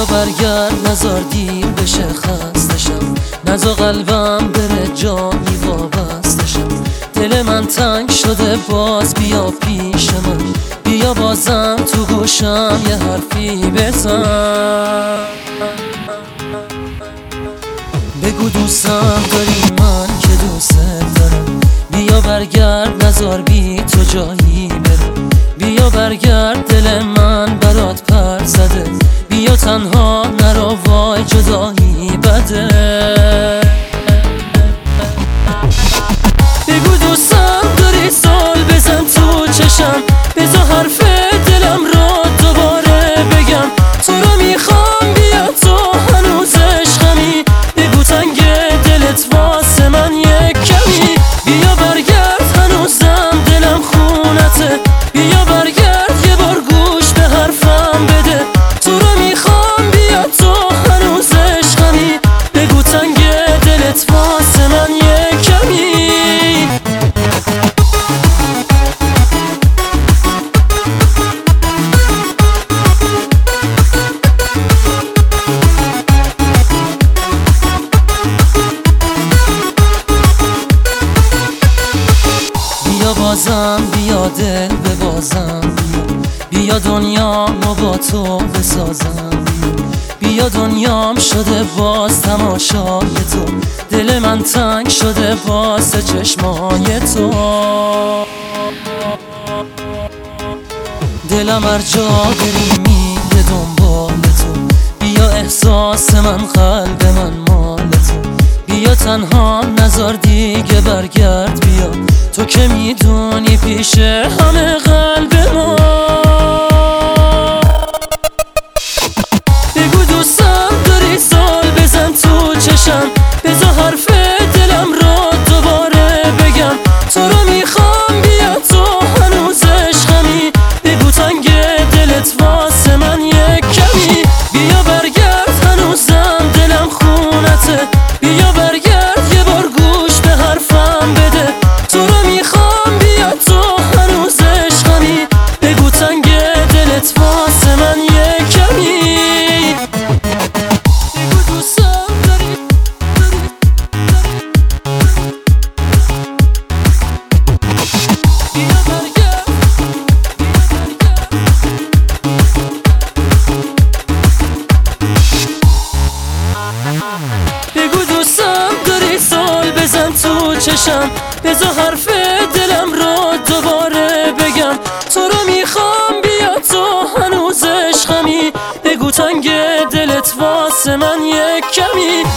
برگرد نزار دیر بشه خستشم، نزا قلبم بره جایی وابستشم. دل من تنگ شده باز بیا پیش من، بیا بازم تو گوشم یه حرفی بزن. بگو دوستم داری من که دوست دارم، بیا برگرد نزار بی تو جایی برم. بیا برگرد دل من برات پر زده، بیا تنها نرو وای جدایی بده. بگو دوستم داری سال بزن تو چشم، بذار حرف دلم رو دوباره بگم. تو رو میخوام بیا تو هنوز عشقمی، بگو تنگ دلت واسه من یک کمی. بیا برگرد هنوزم دلم خونته، بیا برگرد یه بار گوش به حرفم بده. تو رو میخوام بیا تو هنوز عشقمی، بگو تنگ دلت واسه من یک کمی. بیا بازم بیا دل ببازم، بیا دنیامو با تو بسازم. بیا دنیام شده باز تماشای تو، دل من تنگ شده واسه چشمای تو. دلم هر جا بری میره دنبال تو، بیا احساس من قلب من مال تو. بیا تنها نزار دیگه برگرد بیا، تو که میدونی پیش همه قلب ما. بگو دوستم داری سال بزن تو چشم، بذار حرف دلم رو دوباره بگم. تو رو میخوام بیا تو هنوز عشقمی، بگو تنگ دلت واسه من یک کمی. بیا برگرد هنوزم دلم خونته، بیا برگرد یه بار گوش به حرفم بده. تو رو میخوام بیا تو هنوز عشقمی، بگو تنگ دلت واسه من یک کمی. بگو دوستم داری بیا برگرد. بگو دوستم داری سال بزن تو چشم، بذار حرف دلم رو دوباره بگم. تو رو میخوام بیا تو هنوز عشقمی، بگو تنگ دلت واسه من یک کمی.